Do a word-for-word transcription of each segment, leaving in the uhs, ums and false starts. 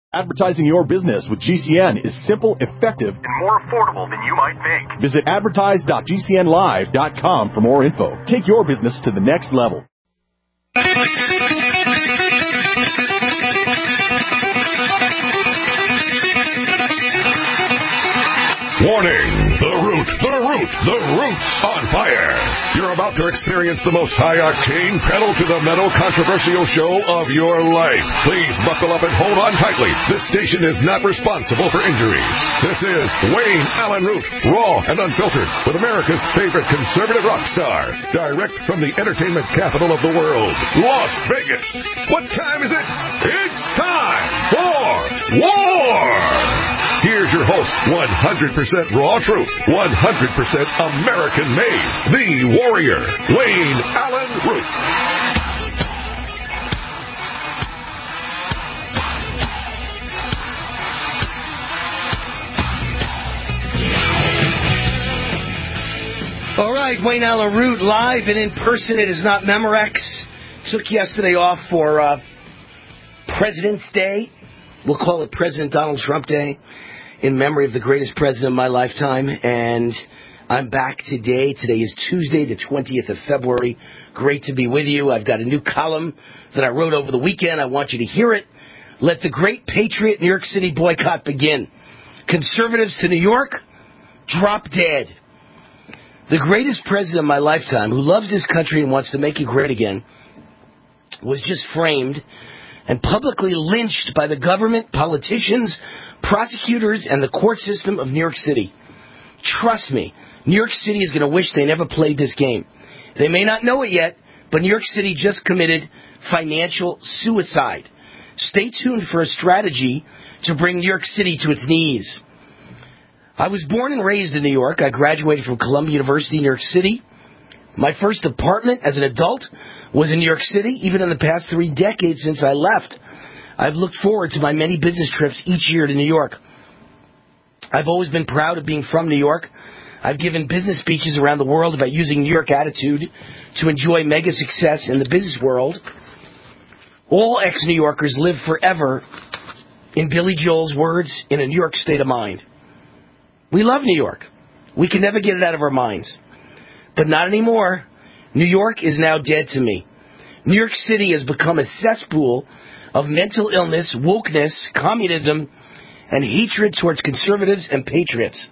Advertising your business with G C N is simple, effective, and more affordable than you might think. Visit advertise dot g c n live dot com for more info. Take your business to the next level. Warning! The Root, the Root, the Root's on fire! You're about to experience the most high-octane, pedal-to-the-metal controversial show of your life. Please buckle up and hold on tightly. This station is not responsible for injuries. This is Wayne Allen Root, raw and unfiltered, with America's favorite conservative rock star. Direct from the entertainment capital of the world, Las Vegas. What time is it? It's time for war! Here's your host, one hundred percent raw truth, one hundred percent American made, the warrior, Wayne Allen Root. All right, Wayne Allen Root, live and in person. It is not Memorex. Took yesterday off for uh, President's Day. We'll call it President Donald Trump Day, in memory of the greatest president of my lifetime. And I'm back today. Today is Tuesday, the twentieth of February. Great to be with you. I've got a new column that I wrote over the weekend. I want you to hear it. Let the great patriot New York City boycott begin. Conservatives to New York, drop dead. The greatest president of my lifetime, who loves this country and wants to make it great again, was just framed and publicly lynched by the government, politicians, prosecutors, and the court system of New York City. Trust me, New York City is going to wish they never played this game. They may not know it yet, but New York City just committed financial suicide. Stay tuned for a strategy to bring New York City to its knees. I was born and raised in New York. I graduated from Columbia University, New York City. My first apartment as an adult was in New York City. Even in the past three decades since I left, I've looked forward to my many business trips each year to New York. I've always been proud of being from New York. I've given business speeches around the world about using New York attitude to enjoy mega success in the business world. All ex-New Yorkers live forever, in Billy Joel's words, in a New York state of mind. We love New York. We can never get it out of our minds. But not anymore. New York is now dead to me. New York City has become a cesspool of mental illness, wokeness, communism, and hatred towards conservatives and patriots.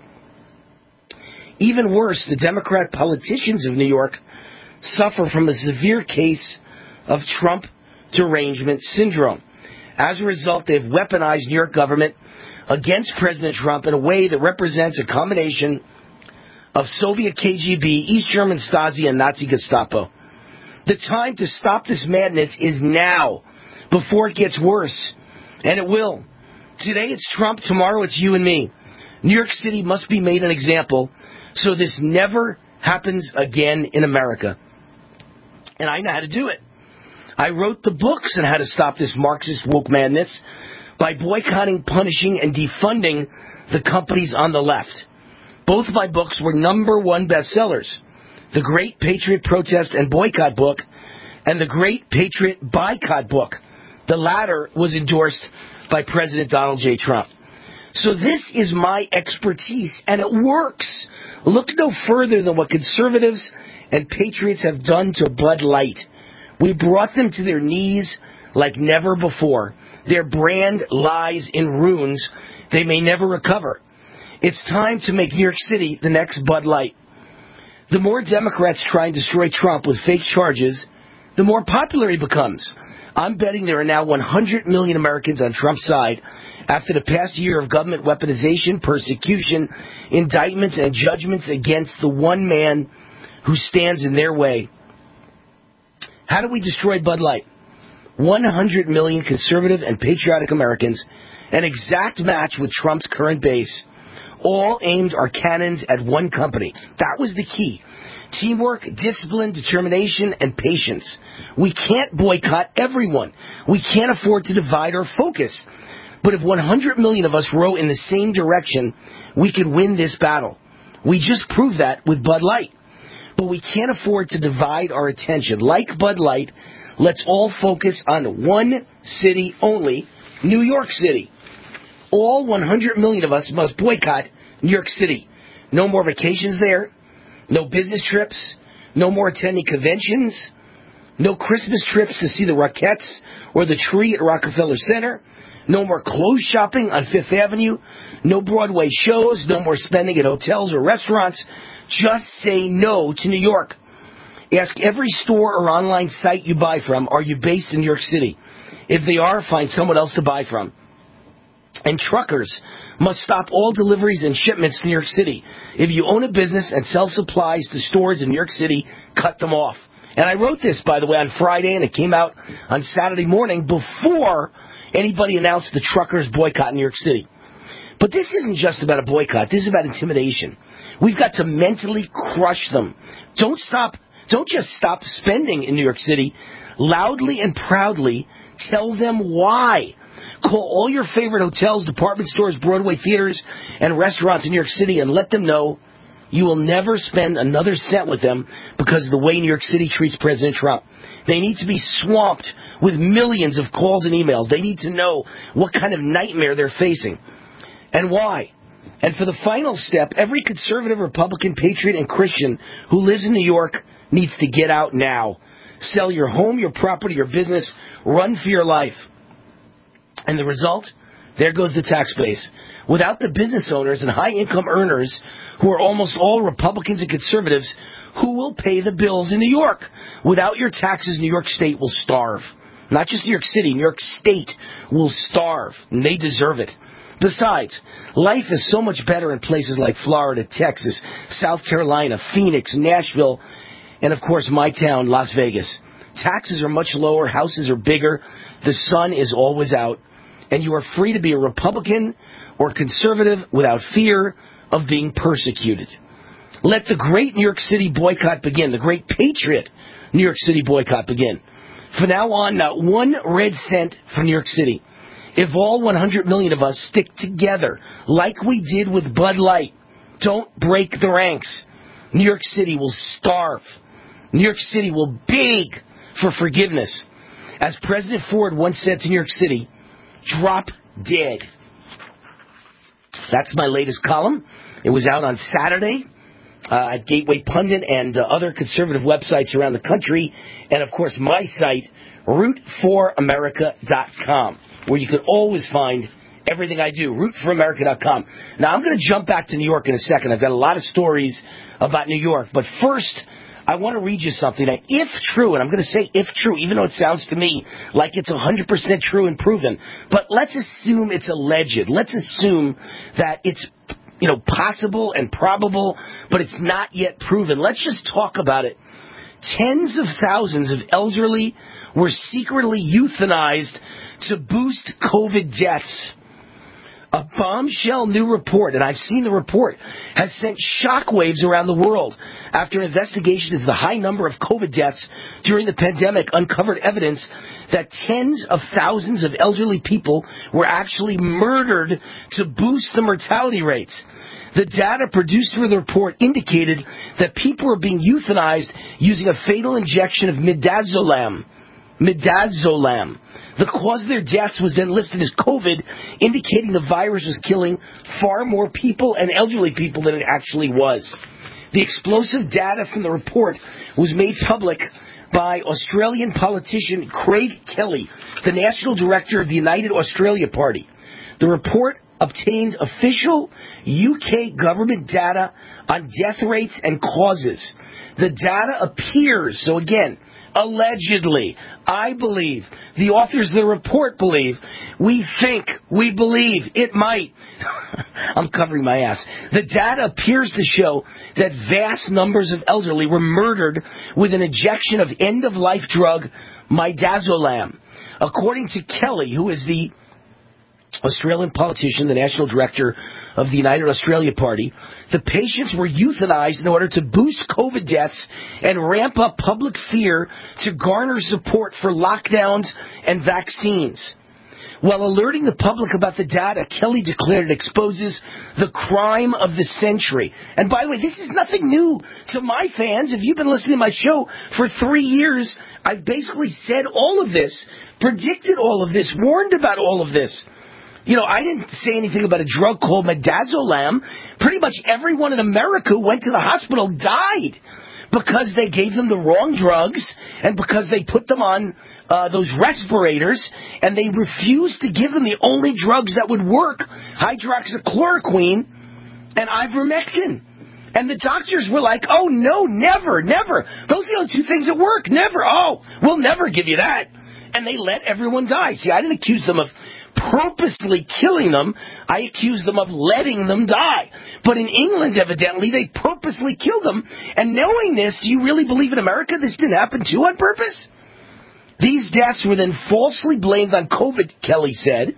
Even worse, the Democrat politicians of New York suffer from a severe case of Trump derangement syndrome. As a result, they've weaponized New York government against President Trump in a way that represents a combination of Soviet K G B, East German Stasi, and Nazi Gestapo. The time to stop this madness is now, before it gets worse. And it will. Today it's Trump, tomorrow it's you and me. New York City must be made an example so this never happens again in America. And I know how to do it. I wrote the books on how to stop this Marxist woke madness by boycotting, punishing, and defunding the companies on the left. Both of my books were number one bestsellers. The Great Patriot Protest and Boycott book and The Great Patriot Boycott book. The latter was endorsed by President Donald J. Trump. So this is my expertise, and it works. Look no further than what conservatives and patriots have done to Bud Light. We brought them to their knees like never before. Their brand lies in ruins they may never recover. It's time to make New York City the next Bud Light. The more Democrats try and destroy Trump with fake charges, the more popular he becomes. I'm betting there are now one hundred million Americans on Trump's side after the past year of government weaponization, persecution, indictments, and judgments against the one man who stands in their way. How do we destroy Bud Light? one hundred million conservative and patriotic Americans, an exact match with Trump's current base, all aimed our cannons at one company. That was the key. Teamwork, discipline, determination, and patience. We can't boycott everyone. We can't afford to divide our focus. But if one hundred million of us row in the same direction, we could win this battle. We just proved that with Bud Light. But we can't afford to divide our attention. Like Bud Light, let's all focus on one city only, New York City. All one hundred million of us must boycott New York City. No more vacations there. No business trips. No more attending conventions. No Christmas trips to see the Rockettes or the tree at Rockefeller Center. No more clothes shopping on Fifth Avenue. No Broadway shows. No more spending at hotels or restaurants. Just say no to New York. Ask every store or online site you buy from, are you based in New York City? If they are, find someone else to buy from. And truckers must stop all deliveries and shipments to New York City. If you own a business and sell supplies to stores in New York City, cut them off. And I wrote this, by the way, on Friday, and it came out on Saturday morning before anybody announced the truckers' boycott in New York City. But this isn't just about a boycott. This is about intimidation. We've got to mentally crush them. Don't stop. Don't just stop spending in New York City. Loudly and proudly tell them why. Call all your favorite hotels, department stores, Broadway theaters, and restaurants in New York City and let them know you will never spend another cent with them because of the way New York City treats President Trump. They need to be swamped with millions of calls and emails. They need to know what kind of nightmare they're facing and why. And for the final step, every conservative, Republican, patriot, and Christian who lives in New York needs to get out now. Sell your home, your property, your business. Run for your life. And the result? There goes the tax base. Without the business owners and high-income earners, who are almost all Republicans and conservatives, who will pay the bills in New York? Without your taxes, New York State will starve. Not just New York City, New York State will starve, and they deserve it. Besides, life is so much better in places like Florida, Texas, South Carolina, Phoenix, Nashville, and, of course, my town, Las Vegas. Taxes are much lower, houses are bigger, the sun is always out, and you are free to be a Republican or conservative without fear of being persecuted. Let the great New York City boycott begin, the great patriot New York City boycott begin. From now on, not one red cent from New York City. If all one hundred million of us stick together, like we did with Bud Light, don't break the ranks, New York City will starve. New York City will beg for forgiveness. As President Ford once said to New York City, drop dead. That's my latest column. It was out on Saturday uh, at Gateway Pundit and uh, other conservative websites around the country. And, of course, my site, root for america dot com, where you can always find everything I do, root for america dot com. Now, I'm going to jump back to New York in a second. I've got a lot of stories about New York. But first, I want to read you something that, if true, and I'm going to say if true, even though it sounds to me like it's one hundred percent true and proven, but let's assume it's alleged. Let's assume that it's, you know, possible and probable, but it's not yet proven. Let's just talk about it. Tens of thousands of elderly were secretly euthanized to boost COVID deaths. A bombshell new report, and I've seen the report, has sent shockwaves around the world after an investigation into the high number of COVID deaths during the pandemic uncovered evidence that tens of thousands of elderly people were actually murdered to boost the mortality rates. The data produced through the report indicated that people were being euthanized using a fatal injection of midazolam. Midazolam. The cause of their deaths was then listed as COVID, indicating the virus was killing far more people and elderly people than it actually was. The explosive data from the report was made public by Australian politician Craig Kelly, the national director of the United Australia Party. The report obtained official U K government data on death rates and causes. The data appears, so again, allegedly, I believe, the authors of the report believe, we think, we believe, it might. I'm covering my ass. The data appears to show that vast numbers of elderly were murdered with an injection of end-of-life drug midazolam. According to Kelly, who is the Australian politician, the national director of the United Australia Party, the patients were euthanized in order to boost COVID deaths and ramp up public fear to garner support for lockdowns and vaccines. While alerting the public about the data, Kelly declared it exposes the crime of the century. And by the way, this is nothing new to my fans. If you've been listening to my show for three years, I've basically said all of this, predicted all of this, warned about all of this. You know, I didn't say anything about a drug called midazolam. Pretty much everyone in America who went to the hospital died because they gave them the wrong drugs and because they put them on uh, those respirators and they refused to give them the only drugs that would work, hydroxychloroquine and ivermectin. And the doctors were like, oh, no, never, never. Those are the only two things that work. Never. Oh, we'll never give you that. And they let everyone die. See, I didn't accuse them of purposely killing them. I accused them of letting them die. But in England, evidently, they purposely killed them. And knowing this, do you really believe in America this didn't happen too on purpose? These deaths were then falsely blamed on COVID, Kelly said,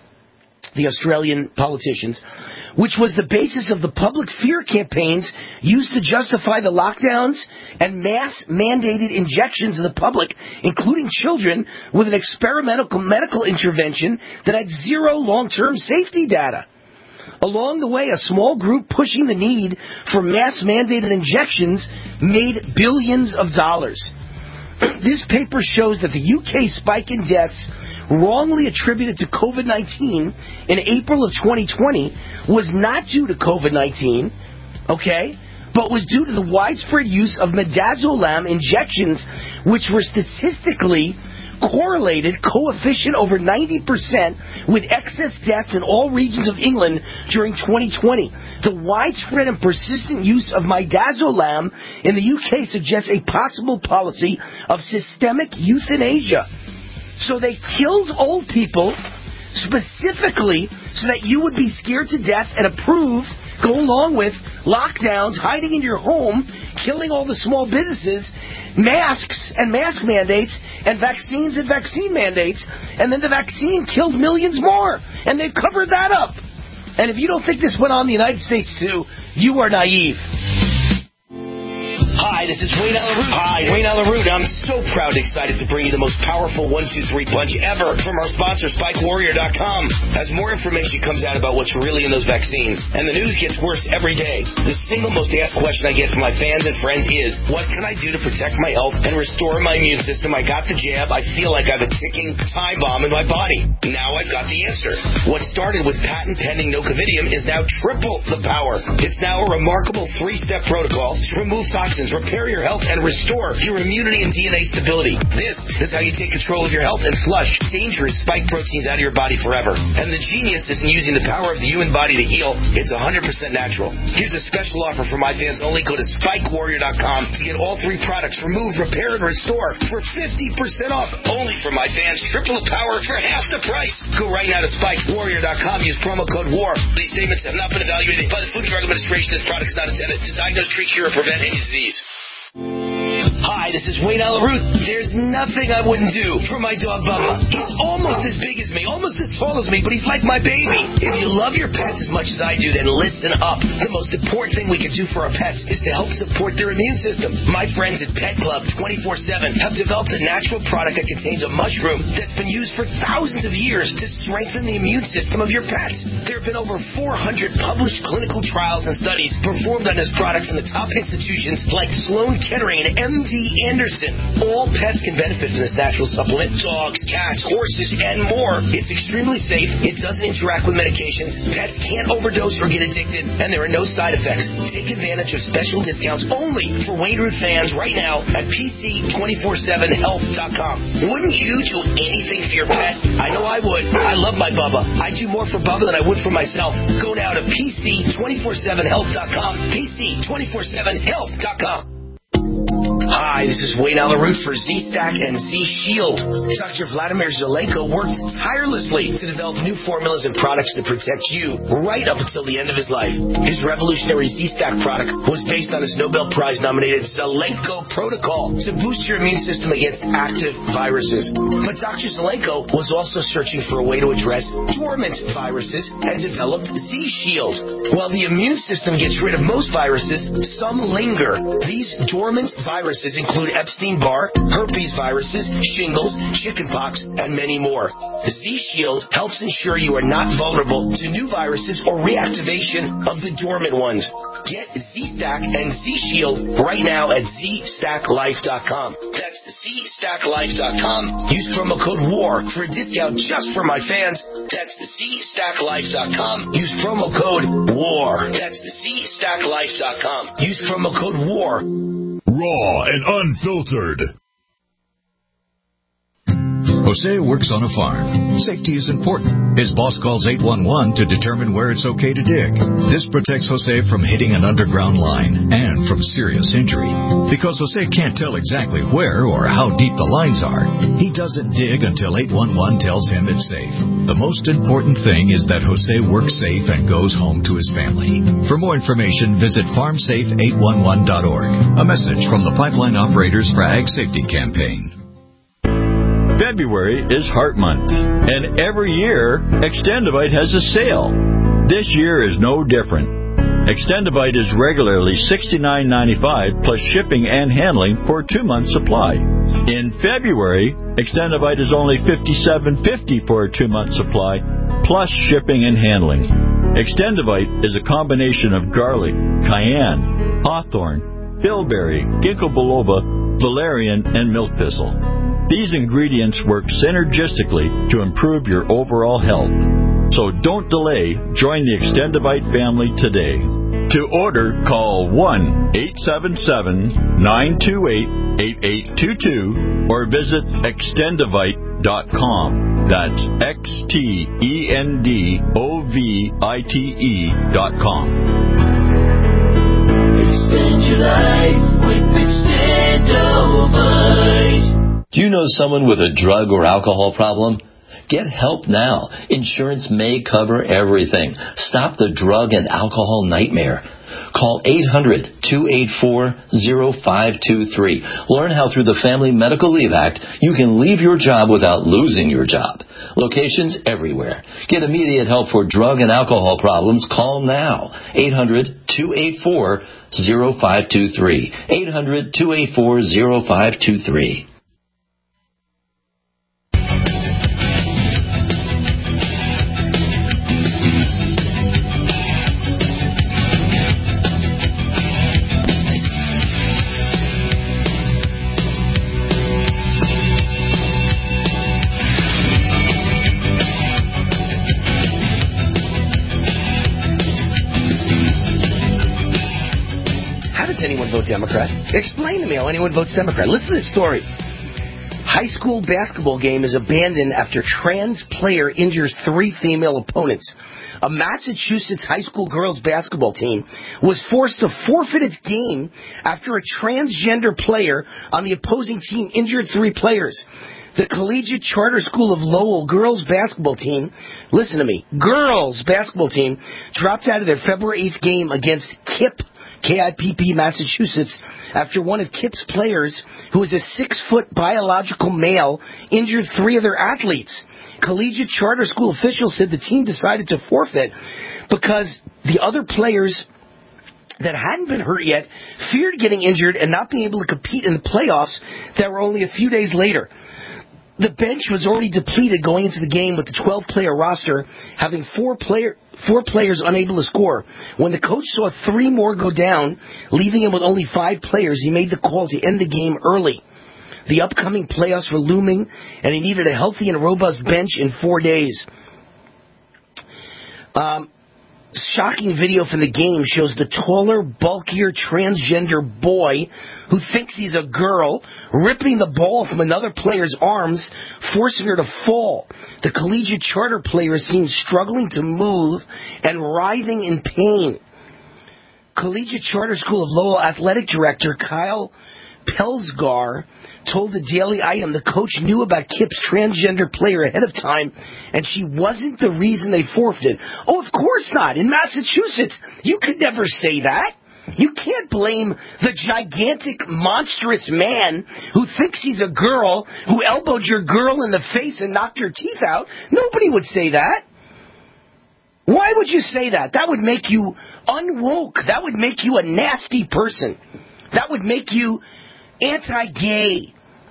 the Australian politicians, which was the basis of the public fear campaigns used to justify the lockdowns and mass mandated injections of the public, including children, with an experimental medical intervention that had zero long-term safety data. Along the way, a small group pushing the need for mass mandated injections made billions of dollars. This paper shows that the U K spike in deaths wrongly attributed to COVID nineteen in April of twenty twenty was not due to COVID nineteen, okay, but was due to the widespread use of midazolam injections, which were statistically correlated coefficient over ninety percent with excess deaths in all regions of England during twenty twenty. The widespread and persistent use of midazolam in the U K suggests a possible policy of systemic euthanasia. So they killed old people specifically so that you would be scared to death and approve, go along with lockdowns, hiding in your home, killing all the small businesses, masks and mask mandates, and vaccines and vaccine mandates, and then the vaccine killed millions more, and they've covered that up. And if you don't think this went on in the United States too, you are naive. Hi, this is Wayne Allyn Root. Hi, Wayne Allyn Root. I'm so proud and excited to bring you the most powerful one two three punch ever from our sponsor, Spike Warrior dot com. As more information comes out about what's really in those vaccines, and the news gets worse every day, the single most asked question I get from my fans and friends is, what can I do to protect my health and restore my immune system? I got the jab. I feel like I have a ticking time bomb in my body. Now I've got the answer. What started with patent-pending nocovidium is now triple the power. It's now a remarkable three-step protocol to remove toxins, repair your health, and restore your immunity and D N A stability. This is how you take control of your health and flush dangerous spike proteins out of your body forever. And the genius isn't using the power of the human body to heal. It's one hundred percent natural. Here's a special offer for my fans only. Go to Spike Warrior dot com to get all three products, remove, repair, and restore for fifty percent off. Only for my fans. Triple the power for half the price. Go right now to Spike Warrior dot com. Use promo code WAR. These statements have not been evaluated by the Food and Drug Administration. This product is not intended to diagnose, treat, cure, or prevent any disease. Hi, this is Wayne Allyn Root. There's nothing I wouldn't do for my dog Bubba. He's almost as big as me, almost as tall as me, but he's like my baby. If you love your pets as much as I do, then listen up. The most important thing we can do for our pets is to help support their immune system. My friends at Pet Club twenty-four seven have developed a natural product that contains a mushroom that's been used for thousands of years to strengthen the immune system of your pets. There have been over four hundred published clinical trials and studies performed on this product in the top institutions like Sloan Kettering and M D Anderson. All pets can benefit from this natural supplement. Dogs, cats, horses, and more. It's extremely safe. It doesn't interact with medications. Pets can't overdose or get addicted, and there are no side effects. Take advantage of special discounts only for Wayne Root fans right now at P C two forty-seven health dot com. Wouldn't you do anything for your pet? I know I would. I love my Bubba. I do more for Bubba than I would for myself. Go now to P C two forty-seven health dot com. P C two forty-seven health dot com. Hi, this is Wayne Allyn Root for Z-Stack and Z-Shield. Doctor Vladimir Zelenko worked tirelessly to develop new formulas and products to protect you right up until the end of his life. His revolutionary Z-Stack product was based on his Nobel Prize-nominated Zelenko protocol to boost your immune system against active viruses. But Doctor Zelenko was also searching for a way to address dormant viruses and developed Z-Shield. While the immune system gets rid of most viruses, some linger. These dormant viruses include Epstein-Barr, herpes viruses, shingles, chickenpox, and many more. Z-Shield helps ensure you are not vulnerable to new viruses or reactivation of the dormant ones. Get Z-Stack and Z-Shield right now at Z Stack Life dot com. That's Z Stack Life dot com. Use promo code WAR for a discount just for my fans. That's the C Stack Life dot com. Use promo code WAR. That's the C Stack Life dot com. Use promo code WAR. Raw and unfiltered. Jose works on a farm. Safety is important. His boss calls eight one one to determine where it's okay to dig. This protects Jose from hitting an underground line and from serious injury. Because Jose can't tell exactly where or how deep the lines are, he doesn't dig until eight one one tells him it's safe. The most important thing is that Jose works safe and goes home to his family. For more information, visit farm safe eight one one dot org. A message from the Pipeline Operators for Ag Safety Campaign. February is Heart Month, and every year, Extendivite has a sale. This year is no different. Extendivite is regularly sixty-nine ninety-five plus shipping and handling for a two-month supply. In February, Extendivite is only fifty-seven fifty for a two-month supply plus shipping and handling. Extendivite is a combination of garlic, cayenne, hawthorn, bilberry, ginkgo biloba, valerian, and milk thistle. These ingredients work synergistically to improve your overall health. So don't delay. Join the Extendivite family today. To order, call one eight seven seven, nine two eight, eight eight two two or visit extendivite dot com. That's X T E N D O V I T E dot com. Extend your life with Extendivite. Do you know someone with a drug or alcohol problem? Get help now. Insurance may cover everything. Stop the drug and alcohol nightmare. Call eight hundred, two eight four, zero five two three. Learn how through the Family Medical Leave Act you can leave your job without losing your job. Locations everywhere. Get immediate help for drug and alcohol problems. Call now. eight hundred, two eight four, zero five two three. eight hundred, two eight four, zero five two three. Vote Democrat. Explain to me how anyone votes Democrat. Listen to this story. High school basketball game is abandoned after trans player injures three female opponents. A Massachusetts high school girls basketball team was forced to forfeit its game after a transgender player on the opposing team injured three players. The Collegiate Charter School of Lowell girls basketball team, listen to me, girls basketball team dropped out of their February eighth game against KIPP, K I P P, Massachusetts, after one of KIPP's players, who is a six-foot biological male, injured three of their athletes. Collegiate Charter School officials said the team decided to forfeit because the other players that hadn't been hurt yet feared getting injured and not being able to compete in the playoffs that were only a few days later. The bench was already depleted going into the game with the twelve-player roster, having four player, four players unable to score. When the coach saw three more go down, leaving him with only five players, he made the call to end the game early. The upcoming playoffs were looming, and he needed a healthy and robust bench in four days. Um... Shocking video from the game shows the taller, bulkier, transgender boy who thinks he's a girl ripping the ball from another player's arms, forcing her to fall. The Collegiate Charter player is seen struggling to move and writhing in pain. Collegiate Charter School of Lowell Athletic Director Kyle Pelsgar told the Daily Item the coach knew about KIPP's transgender player ahead of time, and she wasn't the reason they forfeited. Oh, of course not. In Massachusetts, you could never say that. You can't blame the gigantic, monstrous man who thinks he's a girl who elbowed your girl in the face and knocked her teeth out. Nobody would say that. Why would you say that? That would make you unwoke. That would make you a nasty person. That would make you anti-gay.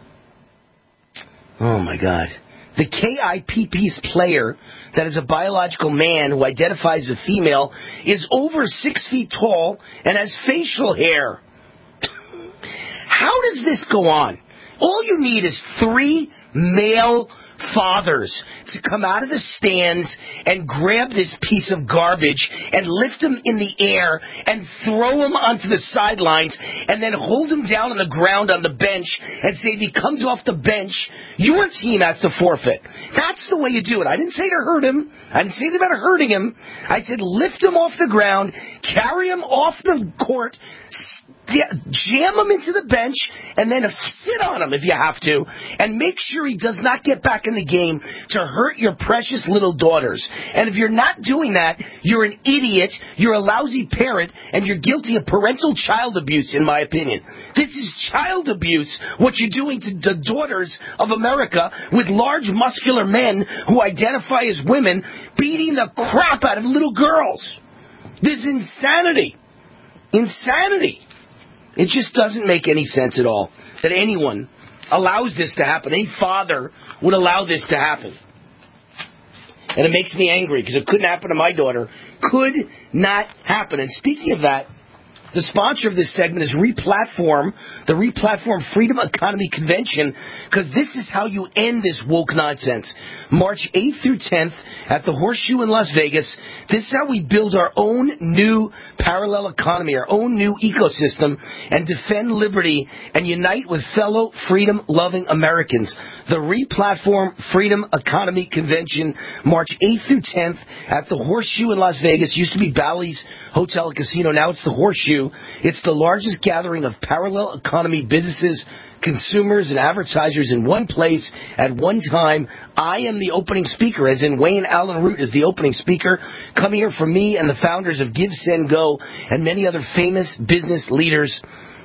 Oh, my God. The K I P P's player, that is a biological man who identifies as female, is over six feet tall and has facial hair. How does this go on? All you need is three male fathers to come out of the stands and grab this piece of garbage and lift him in the air and throw him onto the sidelines and then hold him down on the ground on the bench and say if he comes off the bench, your team has to forfeit. That's the way you do it. I didn't say to hurt him. I didn't say anything about hurting him. I said lift him off the ground, carry him off the court, jam him into the bench, and then sit on him if you have to, and make sure he does not get back in the game to hurt your precious little daughters. And if you're not doing that, you're an idiot, you're a lousy parent, and you're guilty of parental child abuse, in my opinion. This is child abuse, what you're doing to the daughters of America with large, muscular men who identify as women beating the crap out of little girls. This is insanity. Insanity. It just doesn't make any sense at all that anyone allows this to happen. Any father would allow this to happen. And it makes me angry because it couldn't happen to my daughter. Could not happen. And speaking of that, the sponsor of this segment is Replatform, the Replatform Freedom Economy Convention, because this is how you end this woke nonsense. March eighth through tenth at the Horseshoe in Las Vegas. This is how we build our own new parallel economy, our own new ecosystem, and defend liberty and unite with fellow freedom-loving Americans. The Replatform Freedom Economy Convention, March eighth through tenth at the Horseshoe in Las Vegas. Used to be Bally's Hotel and Casino. Now it's the Horseshoe. It's the largest gathering of parallel economy businesses, consumers, and advertisers in one place at one time. I am the opening speaker, as in Wayne Allen Root is the opening speaker. Come here from me and the founders of Give, Send, Go and many other famous business leaders.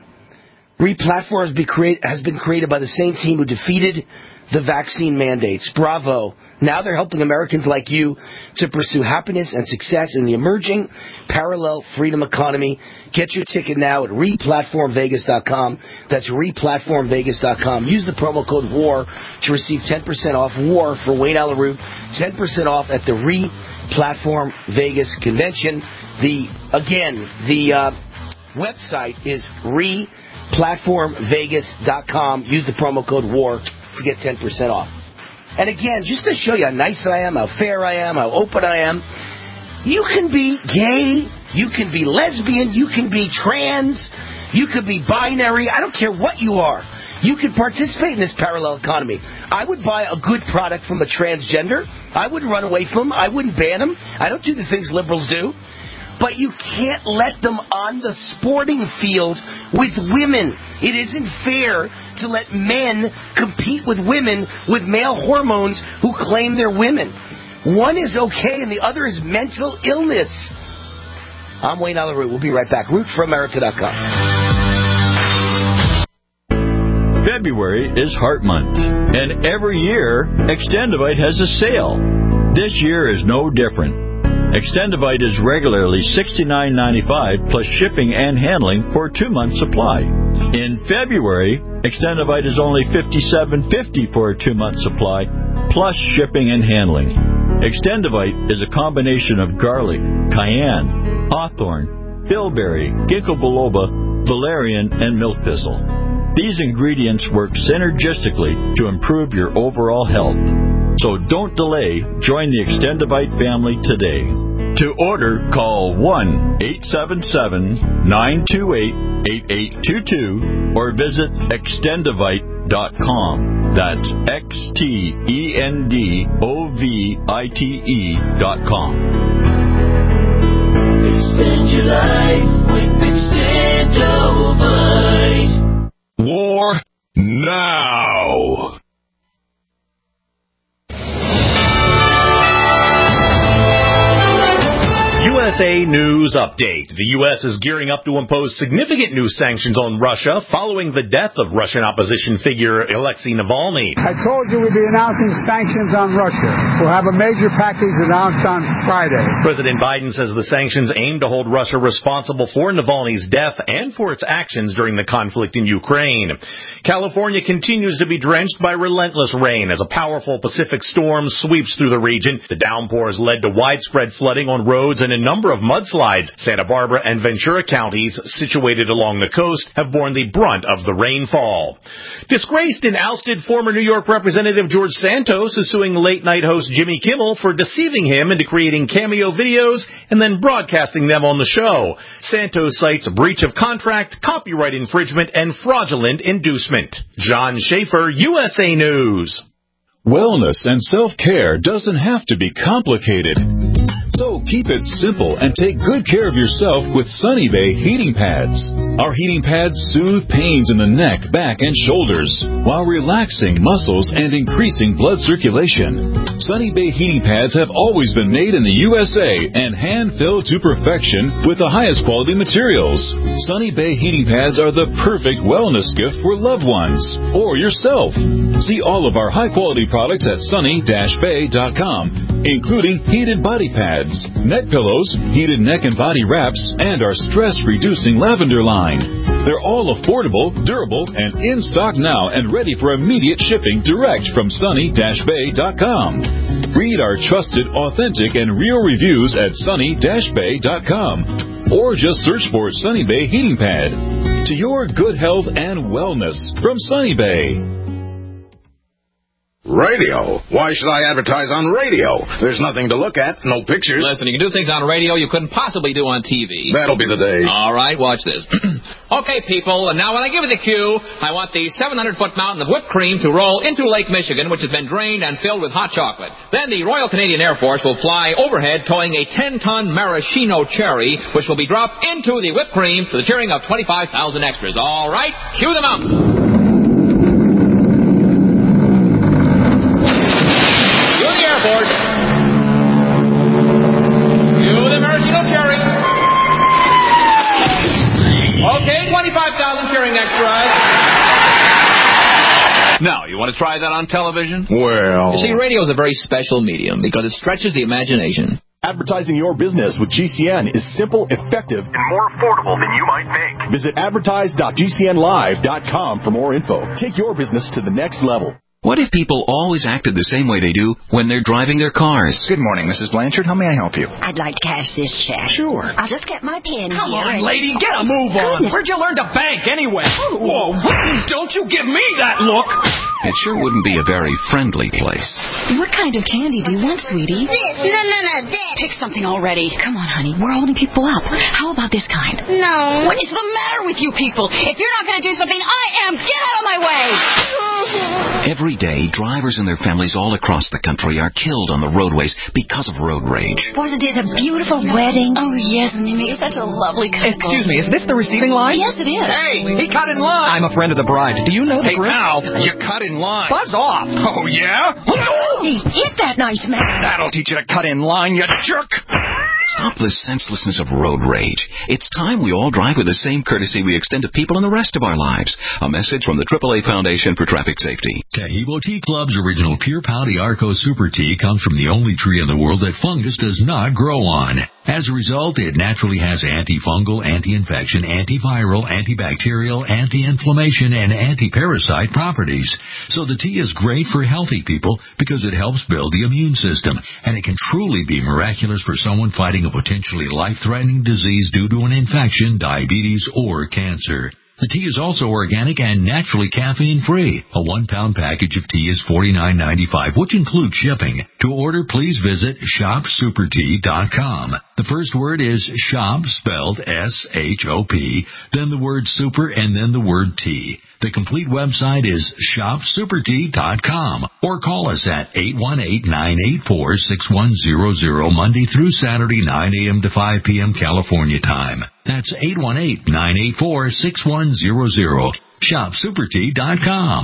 Replatform has been, create, has been created by the same team who defeated the vaccine mandates. Bravo. Now they're helping Americans like you to pursue happiness and success in the emerging parallel freedom economy. Get your ticket now at replatform vegas dot com. That's replatform vegas dot com. Use the promo code WAR to receive ten percent off. WAR for Wayne Allen Root. ten percent off at the Replatform Vegas Convention. The, again, the uh, website is replatform vegas dot com. Use the promo code WAR to get ten percent off. And again, just to show you how nice I am, how fair I am, how open I am, you can be gay, you can be lesbian, you can be trans, you can be binary, I don't care what you are. You can participate in this parallel economy. I would buy a good product from a transgender. I wouldn't run away from them. I wouldn't ban them. I don't do the things liberals do. But you can't let them on the sporting field with women. It isn't fair to let men compete with women with male hormones who claim they're women. One is okay and the other is mental illness. I'm Wayne Allen Root. We'll be right back. root for america dot com. February is Heart Month, and every year, Extendivite has a sale. This year is no different. Extendivite is regularly sixty-nine ninety-five plus shipping and handling for a two-month supply. In February, Extendivite is only fifty-seven fifty for a two-month supply plus shipping and handling. Extendivite is a combination of garlic, cayenne, hawthorn, bilberry, ginkgo biloba, valerian, and milk thistle. These ingredients work synergistically to improve your overall health. So don't delay. Join the Extendivite family today. To order, call one eight seven seven, nine two eight, eight eight two two or visit extendivite dot com. That's X T E N D O V I T E dot com. Extend your life with Extendivite. War now. U S A News Update. The U S is gearing up to impose significant new sanctions on Russia following the death of Russian opposition figure Alexei Navalny. I told you we'd be announcing sanctions on Russia. We'll have a major package announced on Friday. President Biden says the sanctions aim to hold Russia responsible for Navalny's death and for its actions during the conflict in Ukraine. California continues to be drenched by relentless rain as a powerful Pacific storm sweeps through the region. The downpour has led to widespread flooding on roads and a number number of mudslides. Santa Barbara and Ventura counties, situated along the coast, have borne the brunt of the rainfall. Disgraced and ousted former New York Representative George Santos is suing late-night host Jimmy Kimmel for deceiving him into creating cameo videos and then broadcasting them on the show. Santos cites breach of contract, copyright infringement, and fraudulent inducement. John Schaefer, U S A News. Wellness and self-care doesn't have to be complicated. So keep it simple and take good care of yourself with Sunny Bay heating pads. Our heating pads soothe pains in the neck, back, and shoulders while relaxing muscles and increasing blood circulation. Sunny Bay heating pads have always been made in the U S A and hand-filled to perfection with the highest quality materials. Sunny Bay heating pads are the perfect wellness gift for loved ones or yourself. See all of our high-quality products at sunny dash bay dot com, including heated body pads, neck pillows, heated neck and body wraps, and our stress-reducing lavender line. They're all affordable, durable, and in stock now and ready for immediate shipping direct from sunny dash bay dot com. Read our trusted, authentic, and real reviews at sunny dash bay dot com. Or just search for Sunny Bay Heating Pad. To your good health and wellness from Sunny Bay. Radio? Why should I advertise on radio? There's nothing to look at, no pictures. Listen, you can do things on radio you couldn't possibly do on T V. That'll be the day. All right, watch this. Okay, people, and now when I give you the cue, I want the seven hundred foot mountain of whipped cream to roll into Lake Michigan, which has been drained and filled with hot chocolate. Then the Royal Canadian Air Force will fly overhead towing a ten ton maraschino cherry, which will be dropped into the whipped cream to the cheering of twenty-five thousand extras. All right, cue the mountain. Now, you want to try that on television? Well... You see, radio is a very special medium because it stretches the imagination. Advertising your business with G C N is simple, effective, and more affordable than you might think. Visit advertise dot g c n live dot com for more info. Take your business to the next level. What if people always acted the same way they do when they're driving their cars? Good morning, Missus Blanchard. How may I help you? I'd like to cash this check. Sure. I'll just get my pen Come here. on, lady, get a move on. Goodness. Where'd you learn to bank anyway? Whoa, don't you give me that look. It sure wouldn't be a very friendly place. What kind of candy do you want, sweetie? This. No, no, no, this. Pick something already. Come on, honey. We're holding people up. How about this kind? No. What is the matter with you people? If you're not going to do something, I am. Get out of my way. Every day, drivers and their families all across the country are killed on the roadways because of road rage. Wasn't it a beautiful wedding? Oh, yes, and they made such a lovely couple. Excuse me, is this the receiving line? Yes, it is. Hey, he cut in line. I'm a friend of the bride. Do you know the Hey, pal, you cut in line. Buzz off. Oh, yeah? He hit that nice man. That'll teach you to cut in line, you jerk. Stop the senselessness of road rage. It's time we all drive with the same courtesy we extend to people in the rest of our lives. A message from the triple A Foundation for Traffic Safety. Cahibo Tea Club's original Pure Pouty Arco Super Tea comes from the only tree in the world that fungus does not grow on. As a result, it naturally has antifungal, anti-infection, antiviral, antibacterial, anti-inflammation, and anti-parasite properties. So the tea is great for healthy people because it helps build the immune system, and it can truly be miraculous for someone fighting a potentially life-threatening disease due to an infection, diabetes, or cancer. The tea is also organic and naturally caffeine-free. A one-pound package of tea is forty-nine ninety-five, which includes shipping. To order, please visit shop super tea dot com. The first word is shop, spelled S H O P, then the word super, and then the word tea. The complete website is shop super tea dot com, or call us at eight one eight, nine eight four, six one zero zero Monday through Saturday, nine a.m. to five p.m. California time. That's eight one eight, nine eight four, six one zero zero. shop super tea dot com.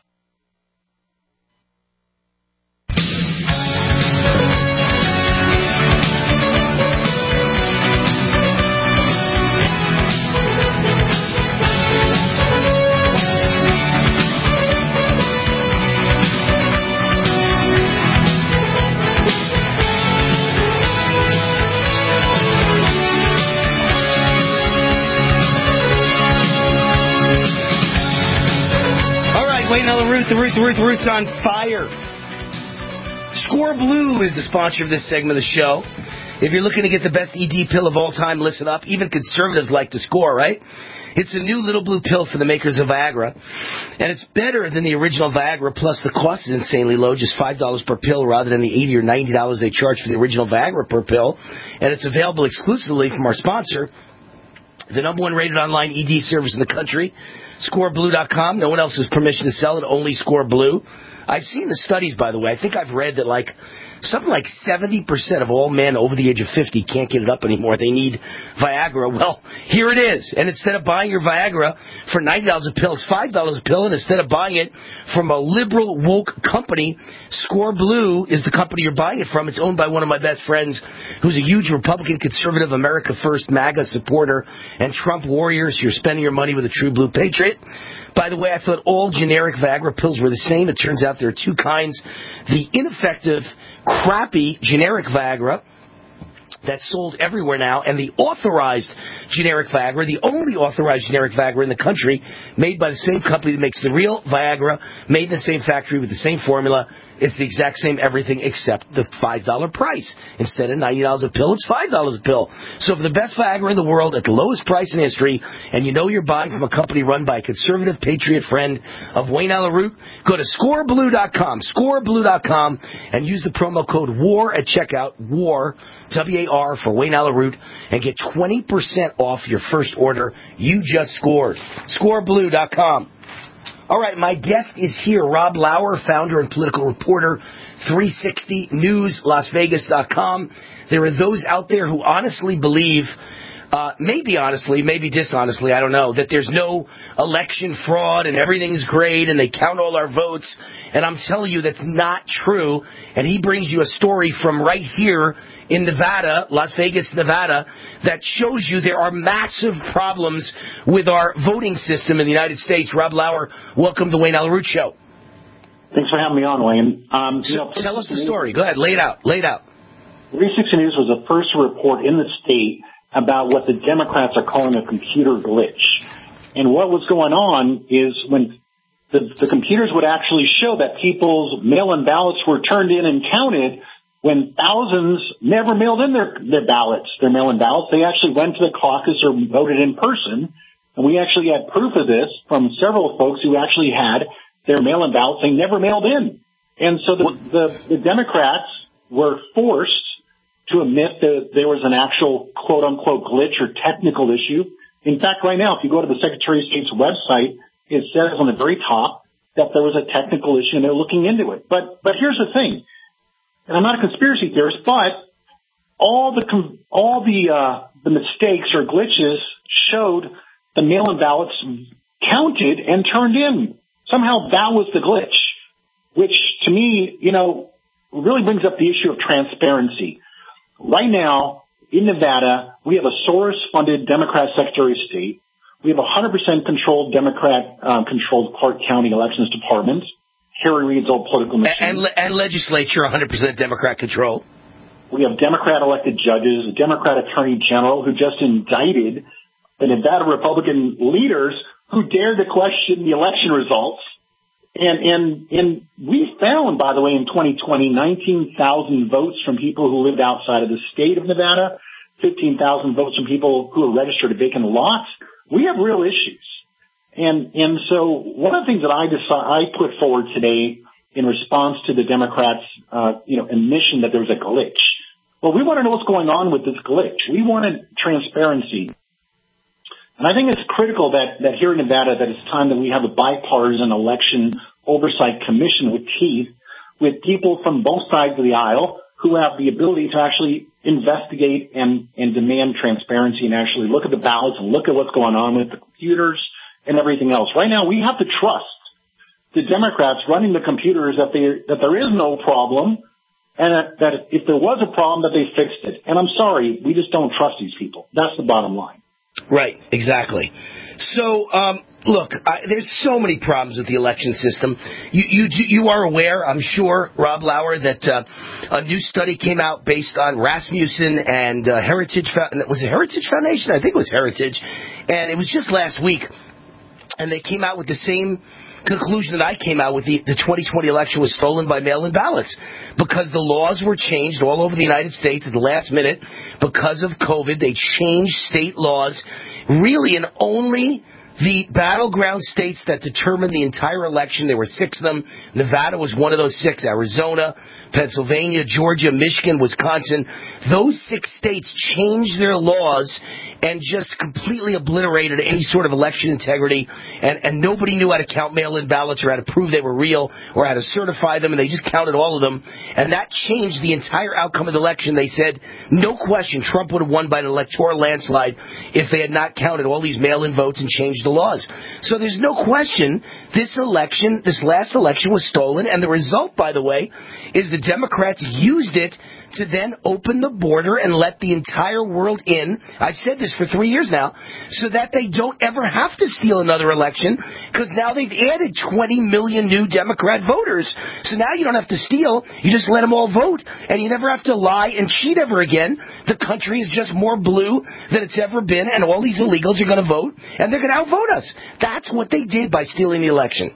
Waiting on the Root, the Root, the Root, the Root's on fire. Score Blue is the sponsor of this segment of the show. If you're looking to get the best E D pill of all time, listen up. Even conservatives like to score, right? It's a new little blue pill for the makers of Viagra, and it's better than the original Viagra, plus the cost is insanely low, just five dollars per pill rather than the eighty dollars or ninety dollars they charge for the original Viagra per pill, and it's available exclusively from our sponsor, the number one rated online E D service in the country, score blue dot com. No one else has permission to sell it, only Score Blue. I've seen the studies, by the way. I think I've read that, like, something like seventy percent of all men over the age of fifty can't get it up anymore. They need Viagra. Well, here it is. And instead of buying your Viagra for ninety dollars a pill, it's five dollars a pill. And instead of buying it from a liberal, woke company, Score Blue is the company you're buying it from. It's owned by one of my best friends who's a huge Republican, conservative, America First, MAGA supporter, and Trump warrior. So you're spending your money with a true blue patriot. By the way, I thought all generic Viagra pills were the same. It turns out there are two kinds. The ineffective, crappy generic Viagra that's sold everywhere now, and the authorized generic Viagra, the only authorized generic Viagra in the country, made by the same company that makes the real Viagra, made in the same factory with the same formula. It's the exact same everything except the five dollars price. Instead of ninety dollars a pill, it's five dollars a pill. So for the best Viagra in the world at the lowest price in history, and you know you're buying from a company run by a conservative patriot friend of Wayne Allyn Root, go to score blue dot com, score blue dot com, and use the promo code WAR at checkout, WAR, W A R, for Wayne Allyn Root, and get twenty percent off your first order. You just scored. score blue dot com. All right, my guest is here, Rob Lauer, founder and political reporter, three sixty news las vegas dot com. There are those out there who honestly believe, uh, maybe honestly, maybe dishonestly, I don't know, that there's no election fraud and everything's great and they count all our votes. And I'm telling you that's not true. And he brings you a story from right here in Nevada, Las Vegas, Nevada, that shows you there are massive problems with our voting system in the United States. Rob Lauer, welcome to the Wayne Allyn Root Show. Thanks for having me on, Wayne. Um, so, you know, tell us the story. Go ahead. Lay it out. Lay it out. three sixty News was the first report in the state about what the Democrats are calling a computer glitch. And what was going on is when the, the computers would actually show that people's mail-in ballots were turned in and counted, when thousands never mailed in their, their ballots, their mail-in ballots. They actually went to the caucus or voted in person. And we actually had proof of this from several folks who actually had their mail-in ballots they never mailed in. And so the, the, the Democrats were forced to admit that there was an actual quote-unquote glitch or technical issue. In fact, right now, if you go to the Secretary of State's website, it says on the very top that there was a technical issue and they're looking into it. But, but here's the thing. And I'm not a conspiracy theorist, but all the all the uh, the mistakes or glitches showed the mail-in ballots counted and turned in. Somehow that was the glitch, which to me, you know, really brings up the issue of transparency. Right now in Nevada, we have a Soros-funded Democrat Secretary of State. We have a one hundred percent controlled Democrat-controlled um, Clark County Elections Department. Harry Reid's old political machine. And, and, and legislature, one hundred percent Democrat control. We have Democrat-elected judges, a Democrat attorney general who just indicted the Nevada Republican leaders who dared to question the election results. And, and, and we found, by the way, in twenty twenty, nineteen thousand votes from people who lived outside of the state of Nevada, fifteen thousand votes from people who are registered to vacant lots. We have real issues. And, and so one of the things that I decide, I put forward today in response to the Democrats', uh, you know, admission that there was a glitch. Well, we want to know what's going on with this glitch. We wanted transparency. And I think it's critical that, that here in Nevada that it's time that we have a bipartisan election oversight commission with teeth, with people from both sides of the aisle who have the ability to actually investigate and, and demand transparency and actually look at the ballots and look at what's going on with the computers and everything else. Right now, we have to trust the Democrats running the computers that they, that there is no problem, and that, that if there was a problem, that they fixed it. And I'm sorry, we just don't trust these people. That's the bottom line. Right, exactly. So, um, look, I, there's so many problems with the election system. You, you, you are aware, I'm sure, Rob Lauer, that uh, a new study came out based on Rasmussen and uh, Heritage. Was it Heritage Foundation? I think it was Heritage. And it was just last week. And they came out with the same conclusion that I came out with. The, the twenty twenty election was stolen by mail-in ballots because the laws were changed all over the United States at the last minute because of COVID. They changed state laws, really, and only the battleground states that determined the entire election. There were six of them. Nevada was one of those six. Arizona, Pennsylvania, Georgia, Michigan, Wisconsin. Those six states changed their laws and just completely obliterated any sort of election integrity. And, and nobody knew how to count mail-in ballots or how to prove they were real or how to certify them. And they just counted all of them. And that changed the entire outcome of the election. They said, no question, Trump would have won by an electoral landslide if they had not counted all these mail-in votes and changed the laws. So there's no question this election, this last election was stolen. And the result, by the way, is the Democrats used it to then open the border and let the entire world in. I've said this for three years now, so that they don't ever have to steal another election, because now they've added twenty million new Democrat voters. So now you don't have to steal. You just let them all vote, and you never have to lie and cheat ever again. The country is just more blue than it's ever been, and all these illegals are going to vote, and they're going to outvote us. That's what they did by stealing the election.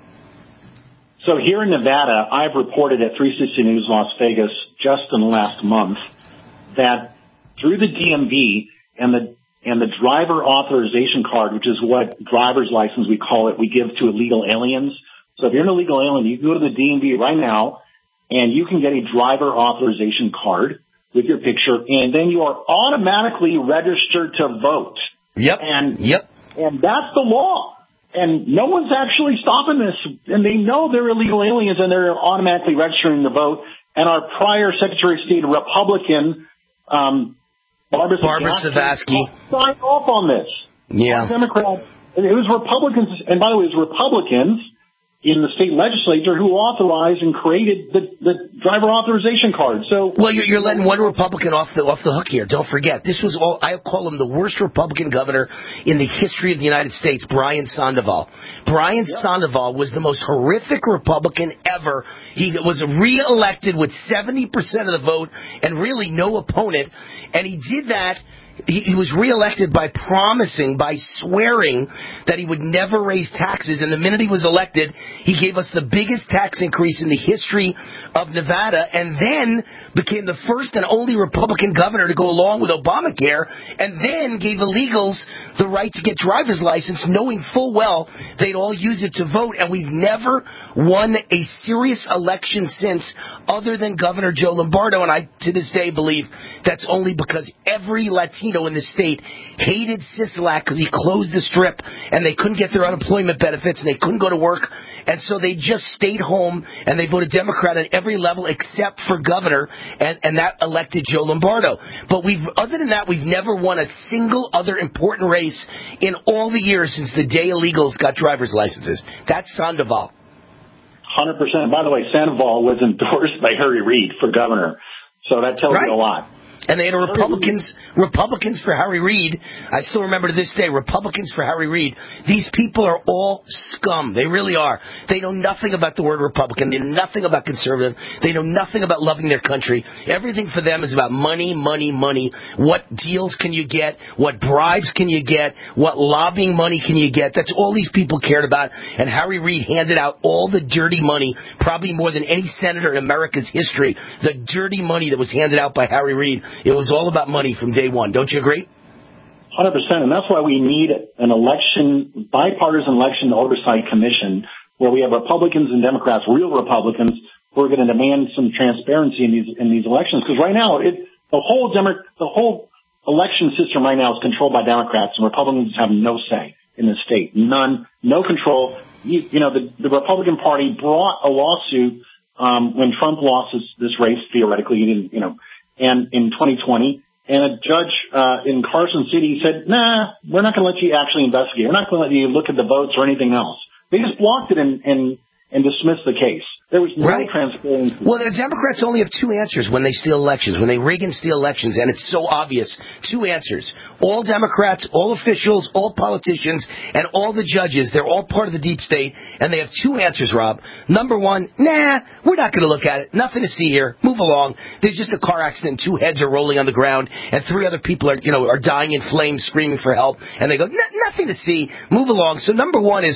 So here in Nevada, I've reported at three sixty News Las Vegas just in the last month that through the D M V and the and the driver authorization card, which is what driver's license we call it, we give to illegal aliens. So if you're an illegal alien, you can go to the D M V right now and you can get a driver authorization card with your picture, and then you are automatically registered to vote. Yep. And yep. And that's the law. And no one's actually stopping this. And they know they're illegal aliens, and they're automatically registering to vote. And our prior Secretary of State, Republican, um, Barbara, Barbara Savasky, signed off on this. Yeah. Democrats. It was Republicans, and by the way, it was Republicans in the state legislature who authorized and created the, the driver authorization card. So, well, you're, you're letting one Republican off the off the hook here. Don't forget, this was all. I call him the worst Republican governor in the history of the United States, Brian Sandoval. Brian yep. Sandoval was the most horrific Republican ever. He was reelected with seventy percent of the vote and really no opponent, and he did that. He, he was reelected by promising, by swearing that he would never raise taxes. And the minute he was elected, he gave us the biggest tax increase in the history of Nevada, and then became the first and only Republican governor to go along with Obamacare, and then gave illegals the right to get driver's license, knowing full well they'd all use it to vote. And we've never won a serious election since, other than Governor Joe Lombardo. And I, to this day, believe that's only because every Latino in the state hated Sisolak because he closed the strip and they couldn't get their unemployment benefits and they couldn't go to work, and so they just stayed home and they voted Democrat at every level except for governor, and, and that elected Joe Lombardo. But we've, other than that, we've never won a single other important race in all the years since the day illegals got driver's licenses. That's Sandoval. one hundred percent. By the way, Sandoval was endorsed by Harry Reid for governor, so that tells right. you a lot. And they had a Republicans, Republicans for Harry Reid. I still remember to this day, Republicans for Harry Reid. These people are all scum. They really are. They know nothing about the word Republican. They know nothing about conservative. They know nothing about loving their country. Everything for them is about money, money, money. What deals can you get? What bribes can you get? What lobbying money can you get? That's all these people cared about. And Harry Reid handed out all the dirty money, probably more than any senator in America's history. The dirty money that was handed out by Harry Reid. It was all about money from day one. Don't you agree? one hundred percent. And that's why we need an election, bipartisan election oversight commission, where we have Republicans and Democrats, real Republicans, who are going to demand some transparency in these in these elections. Because right now, it, the whole Demo- the whole election system right now is controlled by Democrats, and Republicans have no say in the state. None, no control. You, you know, the, the Republican Party brought a lawsuit um, when Trump lost this, this race. Theoretically, he didn't, you know. And in twenty twenty, and a judge uh, in Carson City said, nah, we're not going to let you actually investigate. We're not going to let you look at the votes or anything else. They just blocked it and, and, and dismissed the case. There was no right. transparency. Well, the Democrats only have two answers when they steal elections, when they rig and steal elections, and it's so obvious. Two answers. All Democrats, all officials, all politicians, and all the judges, they're all part of the deep state, and they have two answers, Rob. Number one, nah, we're not going to look at it. Nothing to see here. Move along. There's just a car accident. Two heads are rolling on the ground, and three other people are, you know, are dying in flames, screaming for help, and they go, nothing to see. Move along. So number one is,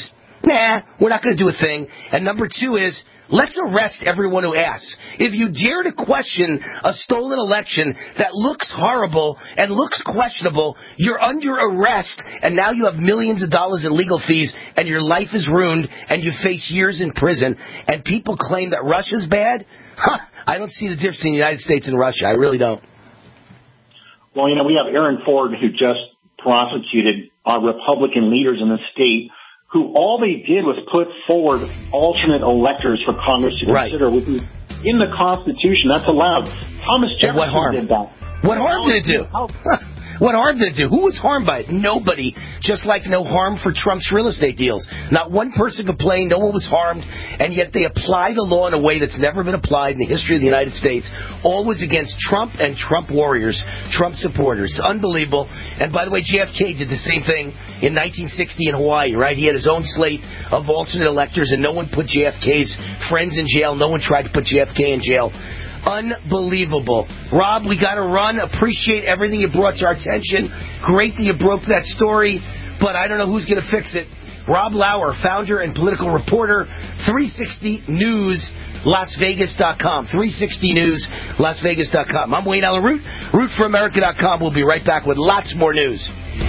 Nah, we're not going to do a thing. And number two is, let's arrest everyone who asks. If you dare to question a stolen election that looks horrible and looks questionable, you're under arrest, and now you have millions of dollars in legal fees, and your life is ruined, and you face years in prison, and people claim that Russia's bad? Huh, I don't see the difference between the United States and Russia. I really don't. Well, you know, we have Aaron Ford, who just prosecuted our Republican leaders in the state, who all they did was put forward alternate electors for Congress to consider, right, which is in the Constitution. That's allowed. Thomas Jefferson what harm? did that. What harm did it do? What harm did it do? Who was harmed by it? Nobody. Just like no harm for Trump's real estate deals. Not one person complained. No one was harmed. And yet they apply the law in a way that's never been applied in the history of the United States. Always against Trump and Trump warriors, Trump supporters. It's unbelievable. And by the way, J F K did the same thing in nineteen sixty in Hawaii, right? He had his own slate of alternate electors, and no one put J F K's friends in jail. No one tried to put J F K in jail. Unbelievable. Rob, we got to run. Appreciate everything you brought to our attention. Great that you broke that story, but I don't know who's going to fix it. Rob Lauer, founder and political reporter, three sixty news las vegas dot com. three sixty news las vegas dot com. I'm Wayne Allen Root, root for america dot com. We'll be right back with lots more news.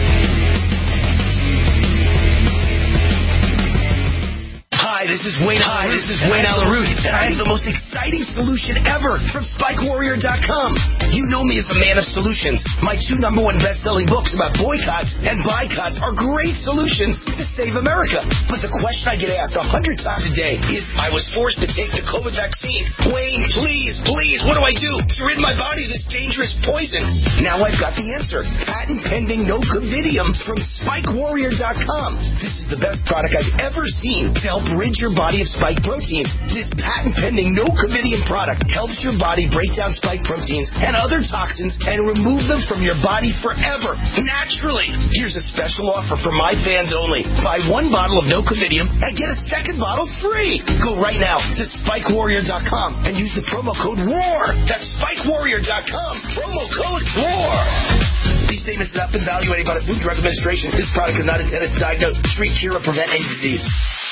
Hi, this is Wayne. Hi, this is Wayne Allen Root, and I have the most exciting solution ever from Spike Warrior dot com. You know me as a man of solutions. My two number one best-selling books about boycotts and boycotts are great solutions to save America. But the question I get asked a hundred times a day is, I was forced to take the COVID vaccine. Wayne, please, please, what do I do to rid my body of this dangerous poison? Now I've got the answer. Patent pending Nocovidium from Spike Warrior dot com. This is the best product I've ever seen to help rid your body of spike proteins. This patent-pending Nocovidium product helps your body break down spike proteins and other toxins and remove them from your body forever, naturally. Here's a special offer for my fans only. Buy one bottle of Nocovidium and get a second bottle free. Go right now to Spike Warrior dot com and use the promo code WAR. That's Spike Warrior dot com. Promo code WAR. These statements do not been evaluated by the Food and Drug Administration. This product is not intended to diagnose, treat, cure, or prevent any disease.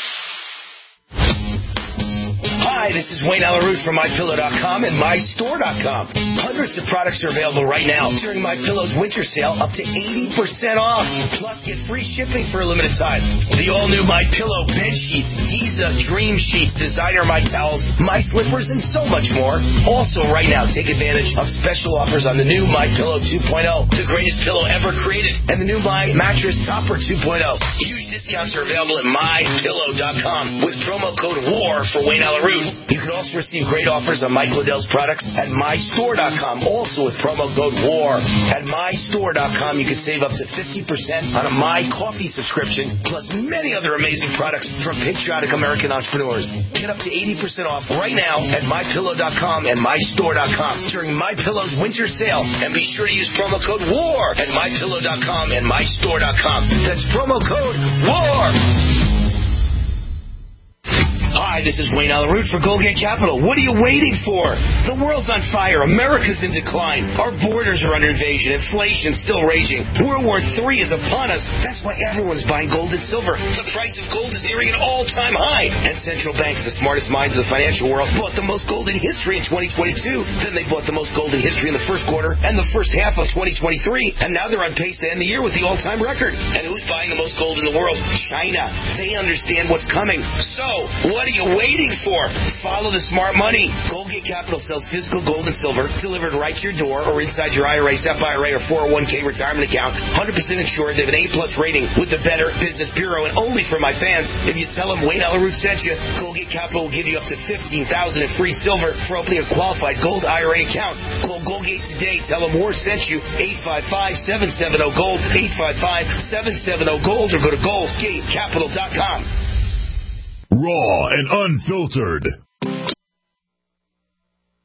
Hi, this is Wayne Allen Root from my pillow dot com and my store dot com. Hundreds of products are available right now during MyPillow's winter sale, up to eighty percent off. Plus, get free shipping for a limited time. The all-new MyPillow bed sheets, Giza Dream Sheets, designer My Towels, My Slippers, and so much more. Also, right now, take advantage of special offers on the new MyPillow two point oh, the greatest pillow ever created, and the new My Mattress Topper two point oh. Huge discounts are available at my pillow dot com with promo code WAR for Wayne Allen Root. You can also receive great offers on Mike Lindell's products at my store dot com, also with promo code WAR. At my store dot com, you can save up to fifty percent on a My Coffee subscription, plus many other amazing products from patriotic American entrepreneurs. Get up to eighty percent off right now at my pillow dot com and my store dot com during MyPillow's winter sale. And be sure to use promo code WAR at my pillow dot com and my store dot com. That's promo code WAR. Hi, this is Wayne Allen Root for Goldgate Capital. What are you waiting for? The world's on fire. America's in decline. Our borders are under invasion. Inflation's still raging. World War Three is upon us. That's why everyone's buying gold and silver. The price of gold is nearing an all-time high. And central banks, the smartest minds of the financial world, bought the most gold in history in twenty twenty-two. Then they bought the most gold in history in the first quarter and the first half of twenty twenty-three. And now they're on pace to end the year with the all-time record. And who's buying the most gold in the world? China. They understand what's coming. So, what are you waiting for? Follow the smart money. Goldgate Capital sells physical gold and silver delivered right to your door or inside your I R A, S E P I R A, or four oh one k retirement account. one hundred percent insured. They have an A-plus rating with the Better Business Bureau. And only for my fans, if you tell them Wayne Allen Root sent you, Goldgate Capital will give you up to fifteen thousand dollars in free silver for opening a qualified gold I R A account. Call Goldgate today. Tell them War sent you. eight five five, seven seven zero, GOLD. eight five five, seven seven zero, GOLD. Or go to goldgate capital dot com. Raw and unfiltered.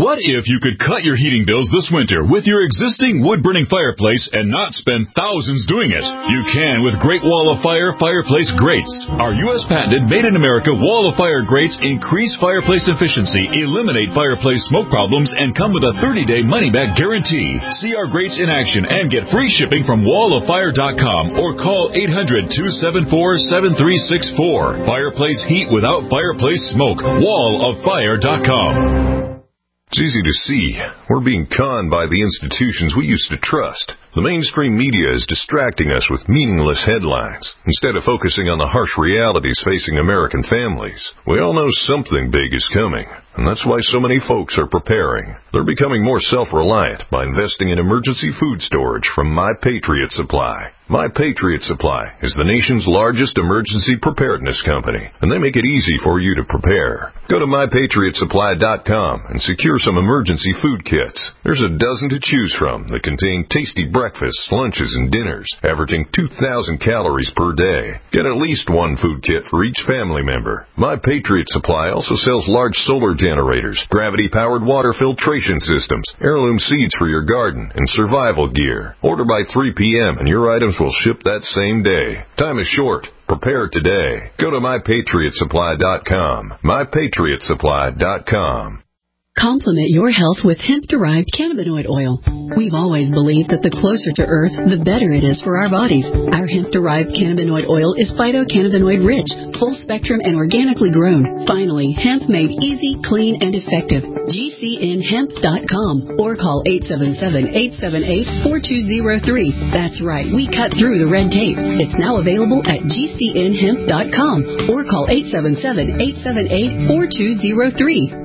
What if you could cut your heating bills this winter with your existing wood-burning fireplace and not spend thousands doing it? You can with Great Wall of Fire fireplace grates. Our U S patented made-in-America Wall of Fire grates increase fireplace efficiency, eliminate fireplace smoke problems, and come with a thirty-day money-back guarantee. See our grates in action and get free shipping from wall of fire dot com or call eight hundred, two seven four, seven three six four. Fireplace heat without fireplace smoke. wall of fire dot com. It's easy to see. We're being conned by the institutions we used to trust. The mainstream media is distracting us with meaningless headlines instead of focusing on the harsh realities facing American families. We all know something big is coming, and that's why so many folks are preparing. They're becoming more self-reliant by investing in emergency food storage from My Patriot Supply. My Patriot Supply is the nation's largest emergency preparedness company, and they make it easy for you to prepare. Go to my patriot supply dot com and secure some emergency food kits. There's a dozen to choose from that contain tasty breakfasts, lunches, and dinners, averaging two thousand calories per day. Get at least one food kit for each family member. My Patriot Supply also sells large solar generators, gravity-powered water filtration systems, heirloom seeds for your garden, and survival gear. Order by three p.m. and your items will ship that same day. Time is short. Prepare today. Go to my patriot supply dot com. my patriot supply dot com. Complement your health with hemp-derived cannabinoid oil. We've always believed that the closer to Earth, the better it is for our bodies. Our hemp-derived cannabinoid oil is phytocannabinoid-rich, full-spectrum, and organically grown. Finally, hemp made easy, clean, and effective. G C N hemp dot com or call eight seven seven, eight seven eight, four two zero three. That's right, we cut through the red tape. It's now available at G C N hemp dot com or call eight seven seven, eight seven eight, four two zero three.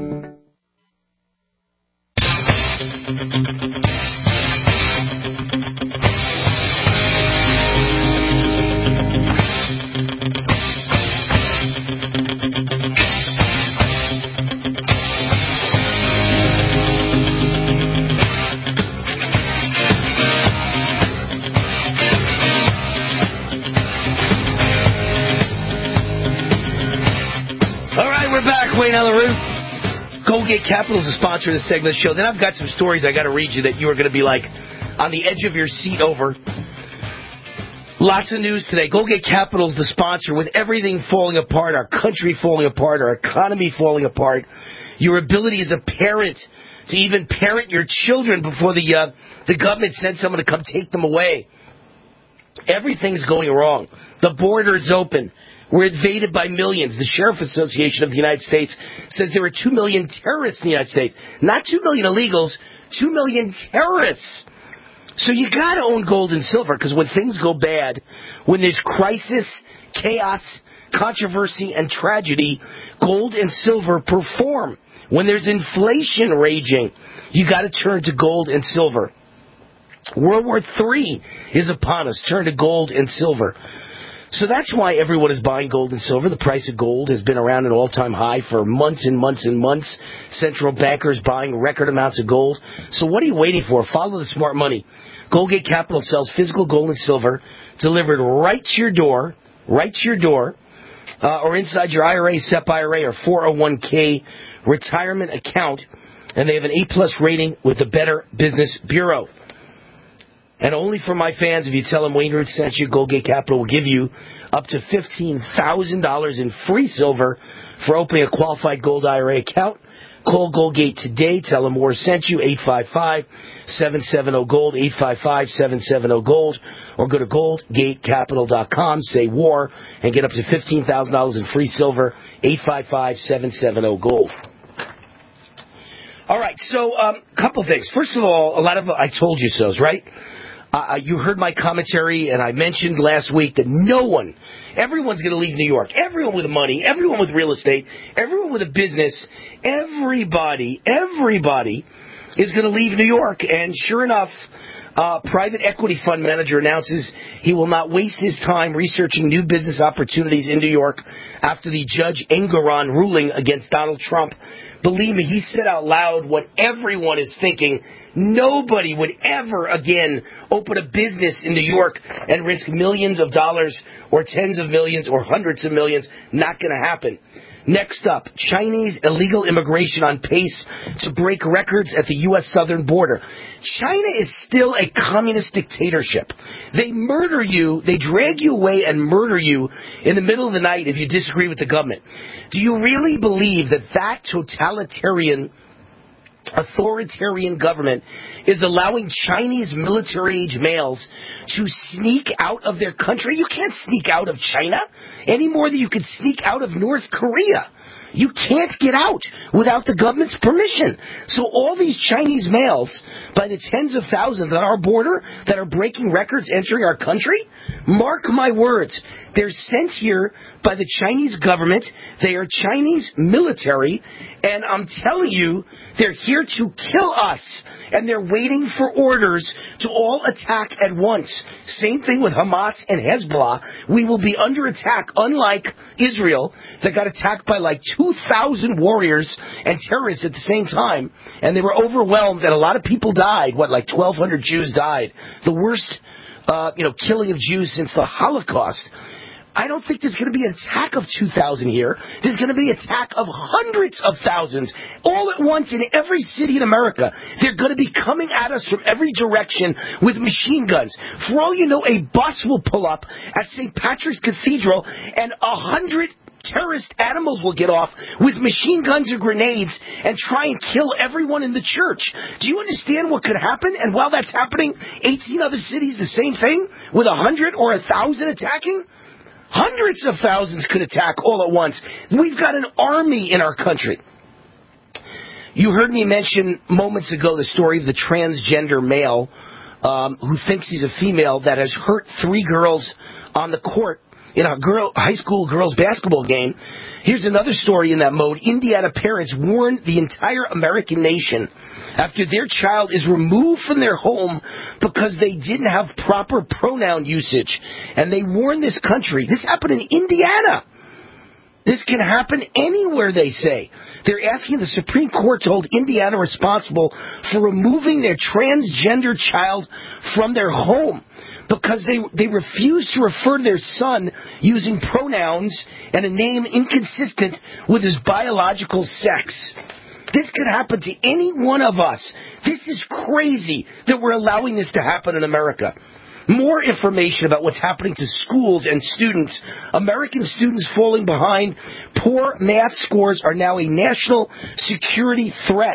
Wayne on the Roof. Goldgate Capital is a sponsor of the segment of the show. Then I've got some stories I got to read you that you are going to be like on the edge of your seat over. Lots of news today. Goldgate Capital is the sponsor. With everything falling apart, our country falling apart, our economy falling apart, your ability as a parent to even parent your children before the uh, the government sends someone to come take them away. Everything's going wrong. The border is open. We're invaded by millions. The Sheriff Association of the United States says there are two million terrorists in the United States. Not two million illegals, two million terrorists. So you got to own gold and silver, because when things go bad, when there's crisis, chaos, controversy, and tragedy, gold and silver perform. When there's inflation raging, you got to turn to gold and silver. World War Three is upon us. Turn to gold and silver. So that's why everyone is buying gold and silver. The price of gold has been around an all-time high for months and months and months. Central bankers buying record amounts of gold. So what are you waiting for? Follow the smart money. Goldgate Capital sells physical gold and silver delivered right to your door, right to your door, uh, or inside your I R A, S E P I R A, or four oh one k retirement account. And they have an A-plus rating with the Better Business Bureau. And only for my fans, if you tell them Wayne Root sent you, Goldgate Capital will give you up to fifteen thousand dollars in free silver for opening a qualified gold I R A account. Call Goldgate today. Tell them War sent you, eight five five, seven seven zero, GOLD, eight five five, seven seven zero, GOLD. Or go to gold gate capital dot com, say War, and get up to fifteen thousand dollars in free silver, eight five five, seven seven zero, GOLD. All right, so a um, couple things. First of all, a lot of I told you so's, right? Uh, you heard my commentary, and I mentioned last week that no one, everyone's going to leave New York. Everyone with money, everyone with real estate, everyone with a business, everybody, everybody is going to leave New York. And sure enough, uh, private equity fund manager announces he will not waste his time researching new business opportunities in New York after the Judge Engoron ruling against Donald Trump. Believe me, he said out loud what everyone is thinking. Nobody would ever again open a business in New York and risk millions of dollars or tens of millions or hundreds of millions. Not going to happen. Next up, Chinese illegal immigration on pace to break records at the U S southern border. China is still a communist dictatorship. They murder you, they drag you away and murder you in the middle of the night if you disagree with the government. Do you really believe that that totalitarian, authoritarian government is allowing Chinese military-age males to sneak out of their country? You can't sneak out of China any more than you could sneak out of North Korea. You can't get out without the government's permission. So all these Chinese males, by the tens of thousands on our border that are breaking records entering our country, mark my words, they're sent here by the Chinese government. They are Chinese military, and I'm telling you, they're here to kill us. And they're waiting for orders to all attack at once. Same thing with Hamas and Hezbollah. We will be under attack, unlike Israel, that got attacked by like two thousand warriors and terrorists at the same time. And they were overwhelmed, and a lot of people died. What, like twelve hundred Jews died. The worst, uh, you know, killing of Jews since the Holocaust. I don't think there's going to be an attack of two thousand here. There's going to be an attack of hundreds of thousands all at once in every city in America. They're going to be coming at us from every direction with machine guns. For all you know, a bus will pull up at Saint Patrick's Cathedral and a hundred terrorist animals will get off with machine guns or grenades and try and kill everyone in the church. Do you understand what could happen? And while that's happening, eighteen other cities, the same thing, with a hundred or a thousand attacking? Hundreds of thousands could attack all at once. We've got an army in our country. You heard me mention moments ago the story of the transgender male um, who thinks he's a female that has hurt three girls on the court in a girl, high school girls basketball game. Here's another story in that mode. Indiana parents warn the entire American nation after their child is removed from their home because they didn't have proper pronoun usage. And they warn this country. This happened in Indiana. This can happen anywhere, they say. They're asking the Supreme Court to hold Indiana responsible for removing their transgender child from their home because they they refuse to refer to their son using pronouns and a name inconsistent with his biological sex. This could happen to any one of us. This is crazy that we're allowing this to happen in America. More information about what's happening to schools and students. American students falling behind. Poor math scores are now a national security threat.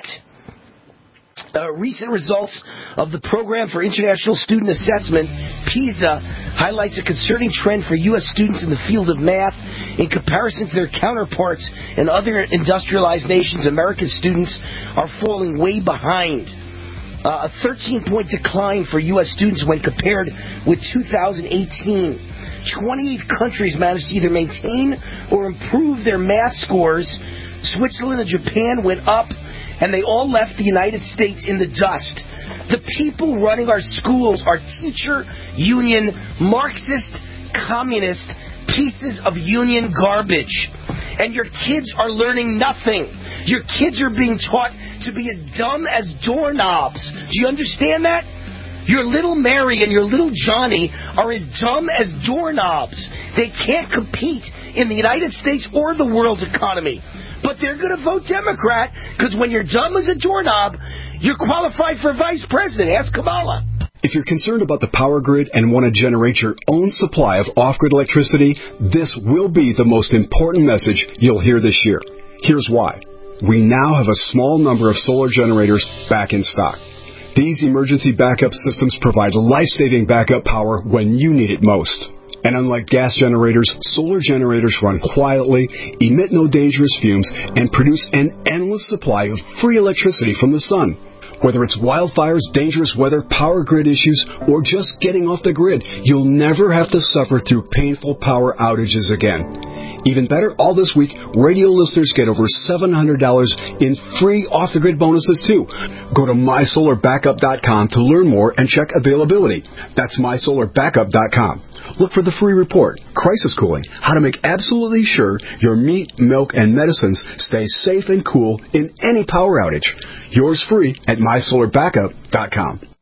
Uh, recent results of the Program for International Student Assessment, PISA, highlights a concerning trend for U S students in the field of math. In comparison to their counterparts in other industrialized nations, American students are falling way behind. Uh, a thirteen-point decline for U S students when compared with two thousand eighteen. twenty-eight countries managed to either maintain or improve their math scores. Switzerland and Japan went up, and they all left the United States in the dust. The people running our schools are teacher union, Marxist, communist pieces of union garbage. And your kids are learning nothing. Your kids are being taught to be as dumb as doorknobs. Do you understand that? Your little Mary and your little Johnny are as dumb as doorknobs. They can't compete in the United States or the world's economy. But they're going to vote Democrat because when you're dumb as a doorknob, you're qualified for vice president. Ask Kamala. If you're concerned about the power grid and want to generate your own supply of off-grid electricity, this will be the most important message you'll hear this year. Here's why. We now have a small number of solar generators back in stock. These emergency backup systems provide life-saving backup power when you need it most. And unlike gas generators, solar generators run quietly, emit no dangerous fumes, and produce an endless supply of free electricity from the sun. Whether it's wildfires, dangerous weather, power grid issues, or just getting off the grid, you'll never have to suffer through painful power outages again. Even better, all this week, radio listeners get over seven hundred dollars in free off-the-grid bonuses, too. Go to my solar backup dot com to learn more and check availability. That's my solar backup dot com. Look for the free report, Crisis Cooling, how to make absolutely sure your meat, milk, and medicines stay safe and cool in any power outage. Yours free at my solar backup dot com.